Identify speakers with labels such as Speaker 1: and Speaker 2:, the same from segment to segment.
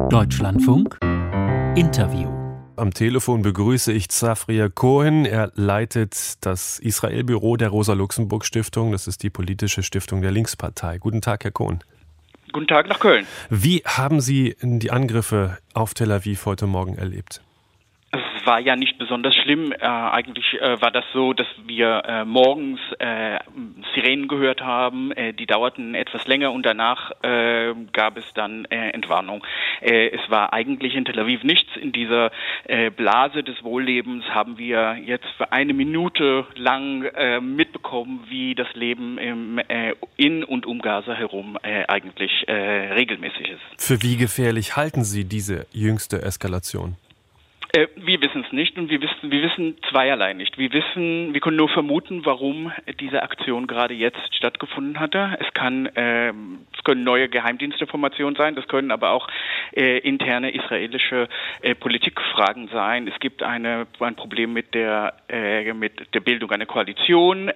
Speaker 1: Deutschlandfunk Interview.
Speaker 2: Am Telefon begrüße ich Zafria Cohen. Er leitet das Israel-Büro der Rosa-Luxemburg-Stiftung. Das ist die politische Stiftung der Linkspartei. Guten Tag, Herr Cohen.
Speaker 3: Guten Tag nach Köln.
Speaker 2: Wie haben Sie die Angriffe auf Tel Aviv heute Morgen erlebt?
Speaker 3: Es war ja nicht besonders schlimm. Eigentlich war das so, dass wir morgens Sirenen gehört haben. Die dauerten etwas länger und danach gab es dann Entwarnung. Es war eigentlich in Tel Aviv nichts. In dieser Blase des Wohllebens haben wir jetzt für eine Minute lang mitbekommen, wie das Leben in und um Gaza herum eigentlich regelmäßig ist.
Speaker 2: Für wie gefährlich halten Sie diese jüngste Eskalation?
Speaker 3: Wir wissen es nicht und wir wissen zweierlei nicht. Wir können nur vermuten, warum diese Aktion gerade jetzt stattgefunden hatte. Es können neue Geheimdienstinformationen sein, das können aber auch interne israelische Politikfragen sein. Es gibt ein Problem mit der Bildung einer Koalition.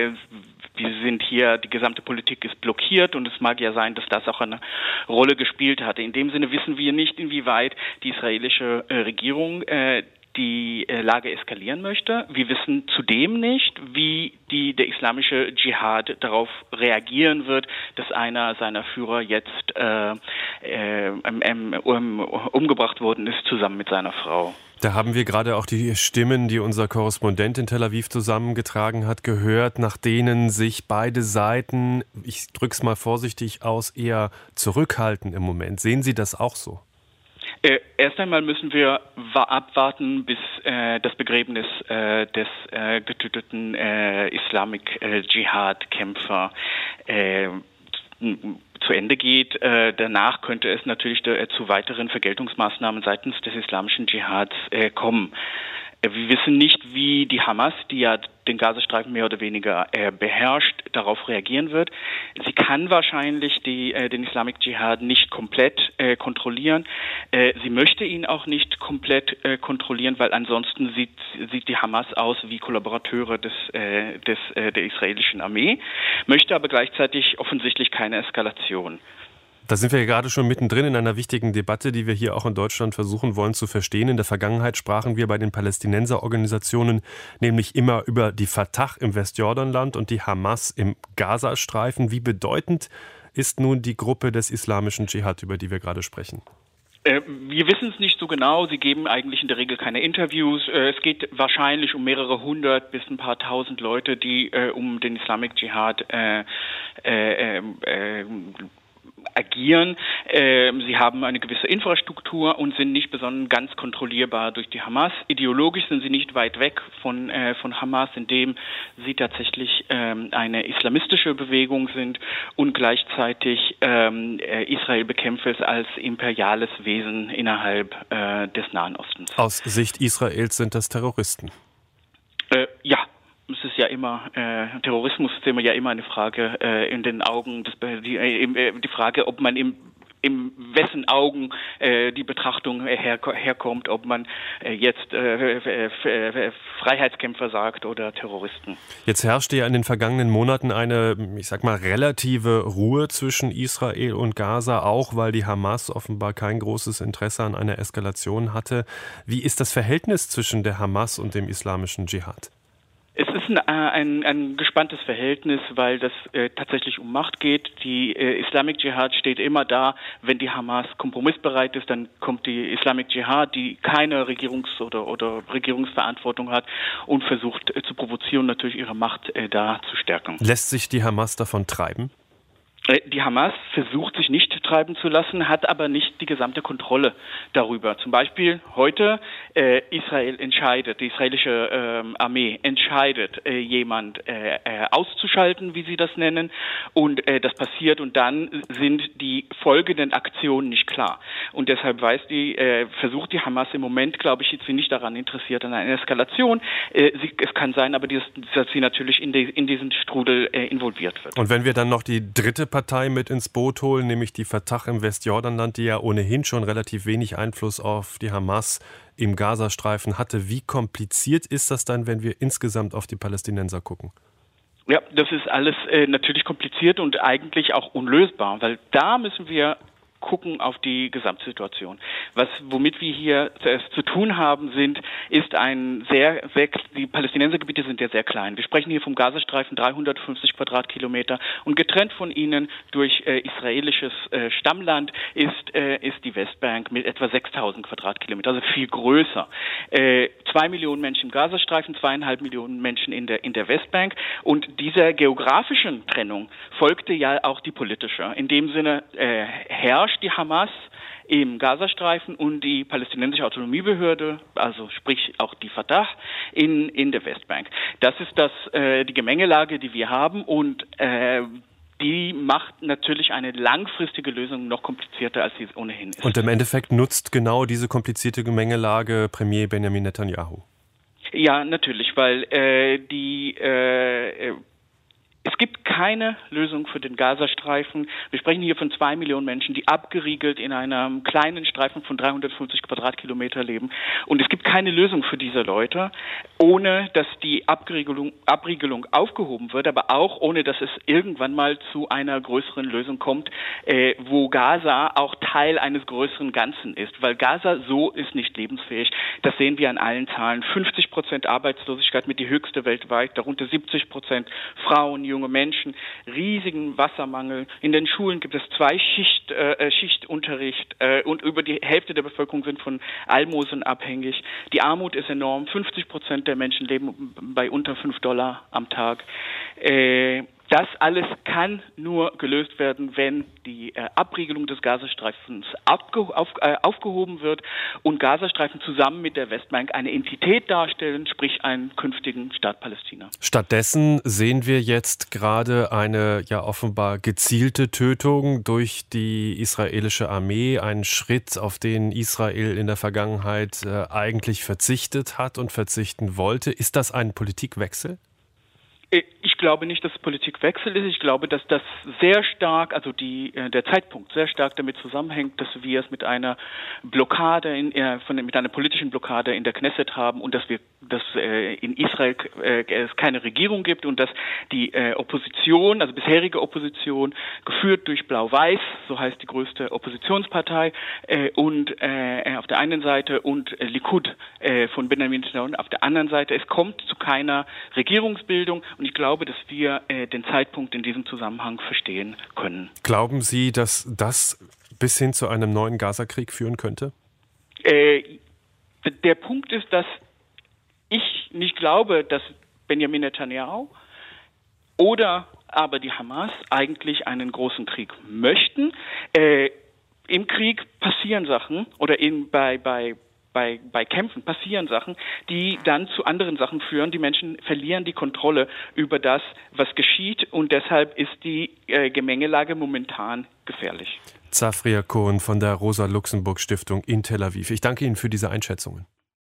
Speaker 3: Die gesamte Politik ist blockiert und es mag ja sein, dass das auch eine Rolle gespielt hatte. In dem Sinne wissen wir nicht, inwieweit die israelische Regierung die Lage eskalieren möchte. Wir wissen zudem nicht, wie der islamische Dschihad darauf reagieren wird, dass einer seiner Führer jetzt umgebracht worden ist, zusammen mit seiner Frau.
Speaker 2: Da haben wir gerade auch die Stimmen, die unser Korrespondent in Tel Aviv zusammengetragen hat, gehört, nach denen sich beide Seiten, ich drücke es mal vorsichtig aus, eher zurückhalten im Moment. Sehen Sie das auch so?
Speaker 3: Erst einmal müssen wir abwarten, bis das Begräbnis des getöteten Islamic Dschihad-Kämpfer zu Ende geht. Danach könnte es natürlich zu weiteren Vergeltungsmaßnahmen seitens des islamischen Dschihads kommen. Wir wissen nicht, wie die Hamas, die ja den Gazastreifen mehr oder weniger beherrscht, darauf reagieren wird. Sie kann wahrscheinlich den Islamic Dschihad nicht komplett kontrollieren. Sie möchte ihn auch nicht komplett kontrollieren, weil ansonsten sieht die Hamas aus wie Kollaborateure der israelischen Armee, möchte aber gleichzeitig offensichtlich keine Eskalation.
Speaker 2: Da sind wir ja gerade schon mittendrin in einer wichtigen Debatte, die wir hier auch in Deutschland versuchen wollen zu verstehen. In der Vergangenheit sprachen wir bei den Palästinenserorganisationen nämlich immer über die Fatah im Westjordanland und die Hamas im Gazastreifen. Wie bedeutend ist nun die Gruppe des islamischen Dschihad, über die wir gerade sprechen?
Speaker 3: Wir wissen es nicht so genau. Sie geben eigentlich in der Regel keine Interviews. Es geht wahrscheinlich um mehrere hundert bis ein paar tausend Leute, die um den Islamic Dschihad agieren. Sie haben eine gewisse Infrastruktur und sind nicht besonders ganz kontrollierbar durch die Hamas. Ideologisch sind sie nicht weit weg von Hamas, indem sie tatsächlich eine islamistische Bewegung sind und gleichzeitig Israel bekämpfen als imperiales Wesen innerhalb des Nahen Ostens.
Speaker 2: Aus Sicht Israels sind das Terroristen?
Speaker 3: Ja. Es ist ja immer, Terrorismus ist immer eine Frage in den Augen, die Frage, ob man in wessen Augen die Betrachtung herkommt, ob man jetzt Freiheitskämpfer sagt oder Terroristen.
Speaker 2: Jetzt herrschte ja in den vergangenen Monaten eine, ich sag mal, relative Ruhe zwischen Israel und Gaza, auch weil die Hamas offenbar kein großes Interesse an einer Eskalation hatte. Wie ist das Verhältnis zwischen der Hamas und dem islamischen Dschihad?
Speaker 3: Es ist ein gespanntes Verhältnis, weil das tatsächlich um Macht geht. Die Islamic Dschihad steht immer da, wenn die Hamas kompromissbereit ist, dann kommt die Islamic Dschihad, die keine oder Regierungsverantwortung hat und versucht zu provozieren, natürlich ihre Macht da zu stärken.
Speaker 2: Lässt sich die Hamas davon treiben?
Speaker 3: Die Hamas versucht, sich nicht treiben zu lassen, hat aber nicht die gesamte Kontrolle darüber. Zum Beispiel heute Israel entscheidet, die israelische Armee entscheidet, jemand auszuschalten, wie sie das nennen, und das passiert und dann sind die folgenden Aktionen nicht klar. Und deshalb versucht die Hamas im Moment, glaube ich, ist sie nicht daran interessiert an einer Eskalation. Es kann sein, aber dass sie natürlich in diesen Strudel involviert wird.
Speaker 2: Und wenn wir dann noch die dritte Partei mit ins Boot holen, nämlich die Fatah im Westjordanland, die ja ohnehin schon relativ wenig Einfluss auf die Hamas im Gazastreifen hatte. Wie kompliziert ist das dann, wenn wir insgesamt auf die Palästinenser gucken?
Speaker 3: Ja, das ist alles natürlich kompliziert und eigentlich auch unlösbar, weil da müssen wir gucken auf die Gesamtsituation. Womit wir hier zu tun haben, ist die Palästinensergebiete sind ja sehr klein. Wir sprechen hier vom Gazastreifen 350 Quadratkilometer und getrennt von ihnen durch israelisches Stammland ist die Westbank mit etwa 6.000 Quadratkilometer, also viel größer. 2 Millionen Menschen im Gazastreifen, 2,5 Millionen Menschen in der Westbank, und dieser geografischen Trennung folgte ja auch die politische. In dem Sinne herrscht die Hamas im Gazastreifen und die palästinensische Autonomiebehörde, also sprich auch die Fatah, in der Westbank. Das ist die Gemengelage, die wir haben, und die macht natürlich eine langfristige Lösung noch komplizierter, als sie es ohnehin ist.
Speaker 2: Und im Endeffekt nutzt genau diese komplizierte Gemengelage Premier Benjamin Netanyahu?
Speaker 3: Ja, natürlich, weil es gibt keine Lösung für den Gazastreifen. Wir sprechen hier von 2 Millionen Menschen, die abgeriegelt in einem kleinen Streifen von 350 Quadratkilometer leben. Und es gibt keine Lösung für diese Leute, ohne dass die Abriegelung aufgehoben wird, aber auch ohne, dass es irgendwann mal zu einer größeren Lösung kommt, wo Gaza auch Teil eines größeren Ganzen ist. Weil Gaza so ist nicht lebensfähig. Das sehen wir an allen Zahlen. 50% Arbeitslosigkeit, mit die höchste weltweit, darunter 70% Frauen, junge Menschen, riesigen Wassermangel. In den Schulen gibt es 2 Schichtunterricht und über die Hälfte der Bevölkerung sind von Almosen abhängig. Die Armut ist enorm. 50% der Menschen leben bei unter $5 am Tag. Das alles kann nur gelöst werden, wenn die Abriegelung des Gazastreifens aufgehoben wird und Gazastreifen zusammen mit der Westbank eine Entität darstellen, sprich einen künftigen Staat Palästina.
Speaker 2: Stattdessen sehen wir jetzt gerade eine ja offenbar gezielte Tötung durch die israelische Armee, einen Schritt, auf den Israel in der Vergangenheit eigentlich verzichtet hat und verzichten wollte. Ist das ein Politikwechsel?
Speaker 3: Ich glaube nicht, dass es Politikwechsel ist. Ich glaube, dass das sehr stark, also der Zeitpunkt sehr stark damit zusammenhängt, dass wir es mit einer Blockade, mit einer politischen Blockade in der Knesset haben und dass in Israel es keine Regierung gibt und dass die Opposition, also bisherige Opposition, geführt durch Blau-Weiß, so heißt die größte Oppositionspartei, und auf der einen Seite und Likud von Benjamin Netanyahu auf der anderen Seite. Es kommt zu keiner Regierungsbildung. Und ich glaube, dass wir den Zeitpunkt in diesem Zusammenhang verstehen können.
Speaker 2: Glauben Sie, dass das bis hin zu einem neuen Gaza-Krieg führen könnte?
Speaker 3: Der Punkt ist, dass ich nicht glaube, dass Benjamin Netanyahu oder aber die Hamas eigentlich einen großen Krieg möchten. Im Krieg passieren Sachen oder bei Kämpfen passieren Sachen, die dann zu anderen Sachen führen. Die Menschen verlieren die Kontrolle über das, was geschieht, und deshalb ist die Gemengelage momentan gefährlich.
Speaker 2: Zafria Cohen von der Rosa-Luxemburg-Stiftung in Tel Aviv. Ich danke Ihnen für diese Einschätzungen.